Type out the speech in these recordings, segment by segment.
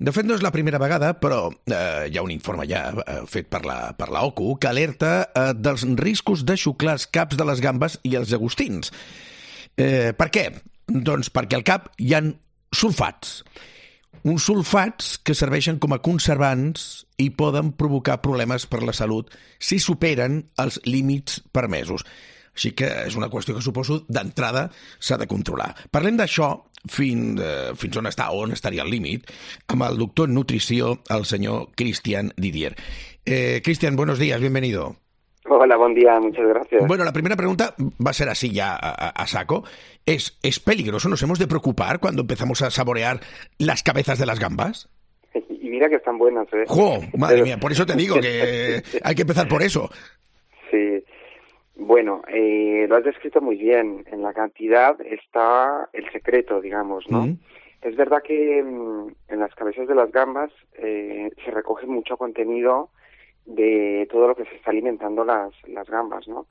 De fet, no és la primera vegada, però hi ha un informe ja fet per la OCU que alerta dels riscos de xuclar els caps de les gambes i els llagostins. Per què? Doncs perquè al cap hi ha sulfats. Uns sulfats que serveixen com a conservants i poden provocar problemes per la salut si superen els límits permesos. Així que és una qüestió que suposo d'entrada s'ha de controlar. Parlem d'això fins on estaria el límit amb el doctor en nutrició, el senyor Cristian Didier. Cristian, buenos días, bienvenido. Hola, buen día, muchas gracias. Bueno, la primera pregunta va a ser así ya a saco. ¿Es peligroso? ¿Nos hemos de preocupar cuando empezamos a saborear las cabezas de las gambas? Y mira que están buenas, ¿eh? ¡Jo! Madre mía, por eso te digo que hay que empezar por eso. Sí. Bueno, lo has descrito muy bien. En la cantidad está el secreto, digamos, ¿no? Es verdad que en las cabezas de las gambas se recoge mucho contenido de todo lo que se está alimentando las gambas, ¿no?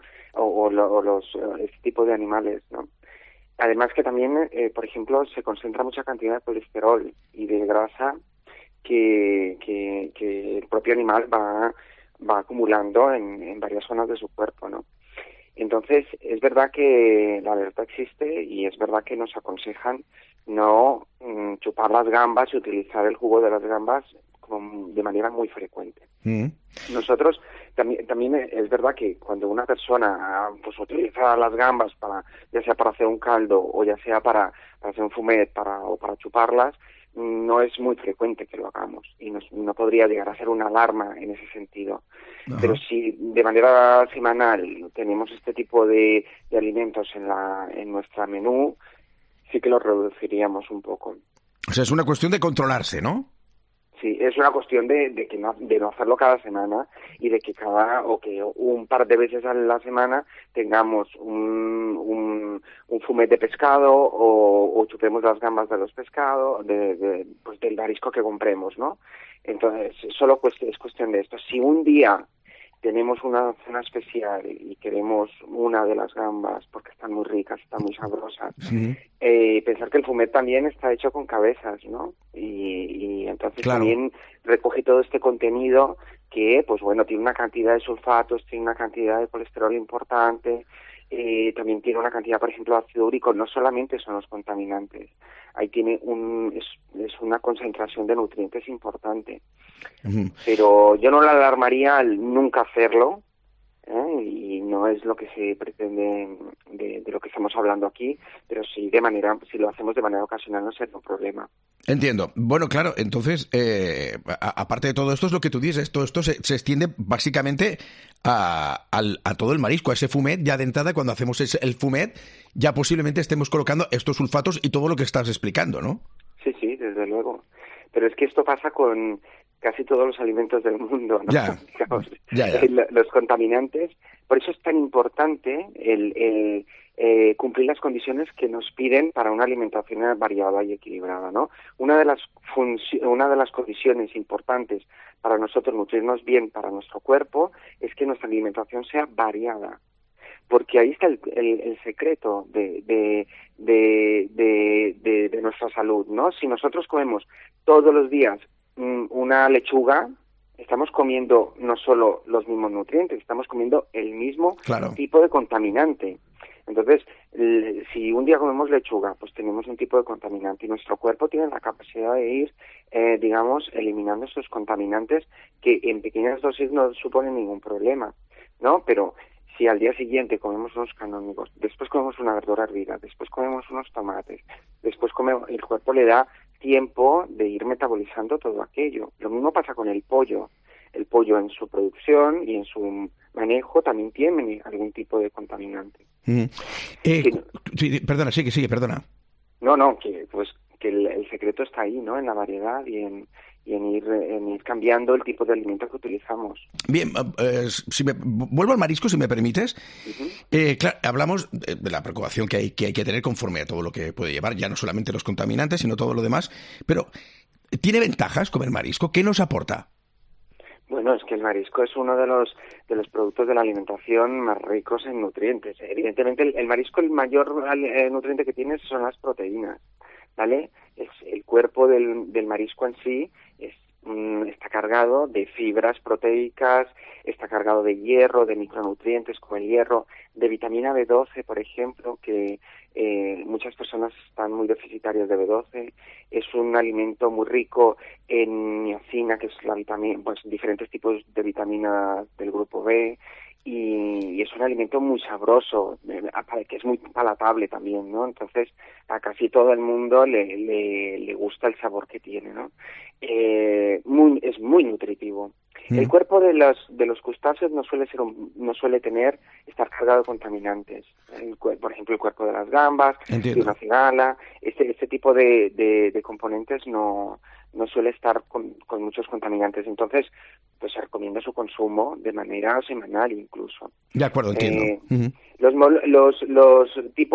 Este tipo de animales, ¿no? Además que también, por ejemplo, se concentra mucha cantidad de colesterol y de grasa que el propio animal va acumulando en varias zonas de su cuerpo, ¿no? Entonces, es verdad que la alerta existe y es verdad que nos aconsejan no chupar las gambas y utilizar el jugo de las gambas de manera muy frecuente. Nosotros también es verdad que cuando una persona pues utiliza las gambas ya sea para hacer un caldo o ya sea para hacer un fumet o para chuparlas, no es muy frecuente que lo hagamos y no podría llegar a ser una alarma en ese sentido. Ajá. Pero si de manera semanal tenemos este tipo de alimentos en nuestra menú, sí que lo reduciríamos un poco. O sea, es una cuestión de controlarse, ¿no? Sí, es una cuestión de no hacerlo cada semana y de que un par de veces a la semana tengamos un fumet de pescado o chupemos las gambas de los pescados, pues del marisco que compremos, ¿no? Entonces, solo es cuestión de esto. Si un día tenemos una cena especial y queremos una de las gambas porque están muy ricas, están muy sabrosas, pensar que el fumet también está hecho con cabezas, ¿no? Y entonces claro, también recoge todo este contenido que, pues bueno, tiene una cantidad de sulfatos, tiene una cantidad de colesterol importante, también tiene una cantidad, por ejemplo, de ácido úrico. No solamente son los contaminantes, ahí tiene es una concentración de nutrientes importante. Pero yo no la alarmaría al nunca hacerlo, y no es lo que se pretende de lo que estamos hablando aquí, pero si lo hacemos de manera ocasional no sería un problema. Entiendo. Bueno, claro, entonces, aparte de todo esto, es lo que tú dices, esto se extiende básicamente a todo el marisco, a ese fumet. Ya de entrada, cuando hacemos el fumet, ya posiblemente estemos colocando estos sulfatos y todo lo que estás explicando, ¿no? Sí, desde luego. Pero es que esto pasa con casi todos los alimentos del mundo, ¿no? Ya. Los contaminantes. Por eso es tan importante el cumplir las condiciones que nos piden para una alimentación variada y equilibrada, ¿no? Una de las condiciones importantes para nosotros nutrirnos bien para nuestro cuerpo es que nuestra alimentación sea variada, porque ahí está el secreto de nuestra salud, ¿no? Si nosotros comemos todos los días una lechuga, estamos comiendo no solo los mismos nutrientes, estamos comiendo el mismo tipo de contaminante. Entonces, si un día comemos lechuga, pues tenemos un tipo de contaminante y nuestro cuerpo tiene la capacidad de ir, eliminando estos contaminantes que en pequeñas dosis no suponen ningún problema, ¿no? Pero si al día siguiente comemos unos canónigos, después comemos una verdura hervida, después comemos unos tomates, después el cuerpo le da tiempo de ir metabolizando todo aquello. Lo mismo pasa con el pollo. El pollo en su producción y en su manejo también tiene algún tipo de contaminante. Perdona, sigue, perdona. No, que el secreto está ahí, ¿no? En la variedad y en ir cambiando el tipo de alimento que utilizamos. Bien, vuelvo al marisco, si me permites. Claro, hablamos de la preocupación que hay que tener conforme a todo lo que puede llevar, ya no solamente los contaminantes, sino todo lo demás. Pero, ¿tiene ventajas comer marisco? ¿Qué nos aporta? Bueno, es que el marisco es uno de los productos de la alimentación más ricos en nutrientes. Evidentemente, el marisco, el mayor nutriente que tiene son las proteínas. ¿vale? El cuerpo del marisco en sí está cargado de fibras proteicas, está cargado de hierro, de micronutrientes como el hierro, de vitamina B12, por ejemplo, que muchas personas están muy deficitarias de B12. Es un alimento muy rico en niacina, que es la vitamina, pues diferentes tipos de vitamina del grupo B. Y es un alimento muy sabroso, que es muy palatable también, ¿no? Entonces, a casi todo el mundo le gusta el sabor que tiene, ¿no? Es muy nutritivo. El cuerpo de los crustáceos no suele estar cargado de contaminantes. Por ejemplo, el cuerpo de las gambas, de una cigala, este tipo de componentes no suele estar con muchos contaminantes. Entonces, pues se recomienda su consumo de manera semanal incluso. De acuerdo, entiendo. Los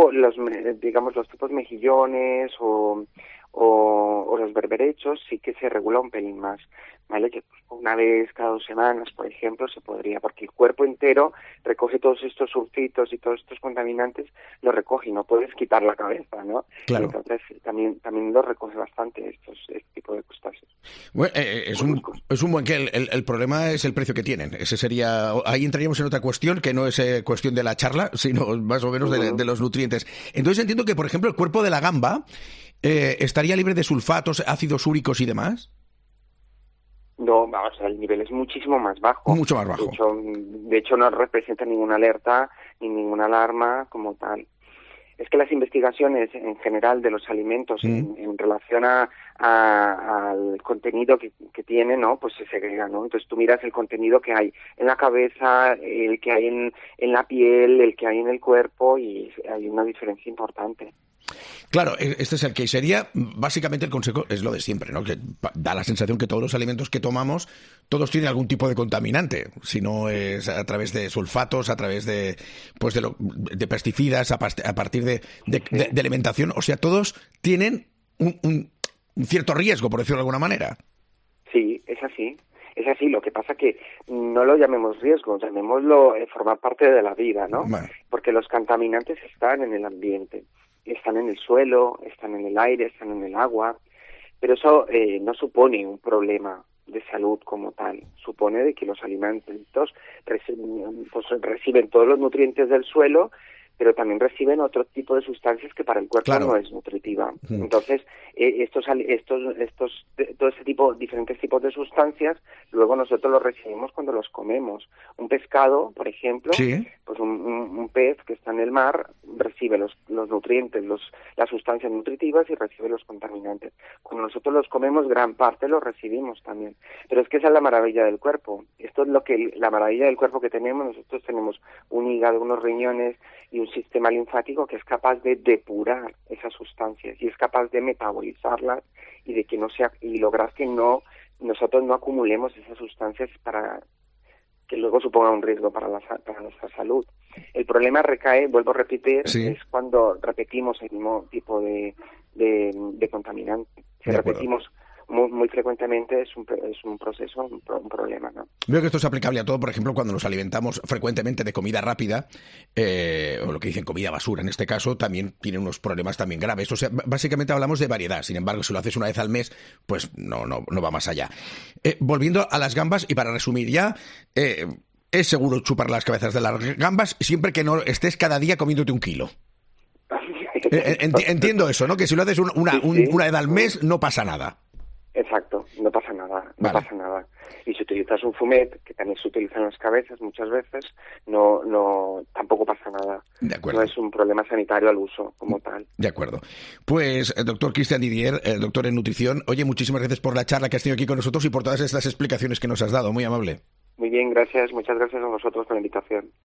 tipos mejillones o los berberechos sí que se regula un pelín más, ¿vale? Que una vez cada 2 semanas, por ejemplo, se podría, porque el cuerpo entero recoge todos estos sulfitos y todos estos contaminantes, los recoge y no puedes quitar la cabeza, ¿no? Claro. Entonces también los recoge bastante este tipo de crustáceos. Bueno, es un buen que el problema es el precio que tienen. Ese sería, ahí entraríamos en otra cuestión que no es cuestión de la charla, sino más o menos de los nutrientes. Entonces entiendo que, por ejemplo, el cuerpo de la gamba estaría libre de sulfatos, ácidos úricos y demás. No, vamos, el nivel es muchísimo más bajo. Mucho más bajo. De hecho, no representa ninguna alerta ni ninguna alarma como tal. Es que las investigaciones en general de los alimentos en relación al contenido que tiene, ¿no? Pues se segregan, ¿no? Entonces tú miras el contenido que hay en la cabeza, el que hay en la piel, el que hay en el cuerpo, y hay una diferencia importante. Claro, este es el que sería, básicamente el consejo es lo de siempre, ¿no? Que da la sensación que todos los alimentos que tomamos, todos tienen algún tipo de contaminante, si no es a través de sulfatos, a través de pesticidas, a partir de alimentación, o sea, todos tienen un cierto riesgo, por decirlo de alguna manera. Sí, es así. Es así, lo que pasa que no lo llamemos riesgo, llamémoslo formar parte de la vida, ¿no? Bueno. Porque los contaminantes están en el ambiente. Están en el suelo, están en el aire, están en el agua, pero eso no supone un problema de salud como tal. Supone de que los alimentos reciben todos los nutrientes del suelo, pero también reciben otro tipo de sustancias que para el cuerpo no es nutritiva. Entonces, todo ese tipo, diferentes tipos de sustancias, luego nosotros los recibimos cuando los comemos. Un pescado, por ejemplo, pues un pez que está en el mar recibe los nutrientes, las sustancias nutritivas y recibe los contaminantes. Cuando nosotros los comemos, gran parte los recibimos también. Pero es que esa es la maravilla del cuerpo. Esto es la maravilla del cuerpo que tenemos. Nosotros tenemos un hígado, unos riñones y un sistema linfático que es capaz de depurar esas sustancias y es capaz de metabolizarlas y de que lograr que nosotros no acumulemos esas sustancias para que luego suponga un riesgo para nuestra salud. El problema recae, vuelvo a repetir, es cuando repetimos el mismo tipo de contaminante. Si repetimos muy frecuentemente es un proceso, un problema, ¿no? Veo que esto es aplicable a todo, por ejemplo, cuando nos alimentamos frecuentemente de comida rápida, o lo que dicen comida basura en este caso, también tiene unos problemas también graves. O sea, básicamente hablamos de variedad. Sin embargo, si lo haces una vez al mes, pues no va más allá. Volviendo a las gambas, y para resumir ya, es seguro chupar las cabezas de las gambas siempre que no estés cada día comiéndote 1 kilo. Entiendo eso, ¿no? Que si lo haces una vez al mes, no pasa nada. Exacto, no pasa nada, pasa nada. Y si utilizas un fumet, que también se utiliza en las cabezas muchas veces, tampoco pasa nada. De acuerdo. No es un problema sanitario al uso como tal. De acuerdo. Pues, doctor Christian Didier, doctor en nutrición, oye, muchísimas gracias por la charla que has tenido aquí con nosotros y por todas estas explicaciones que nos has dado, muy amable. Muy bien, gracias, muchas gracias a vosotros por la invitación.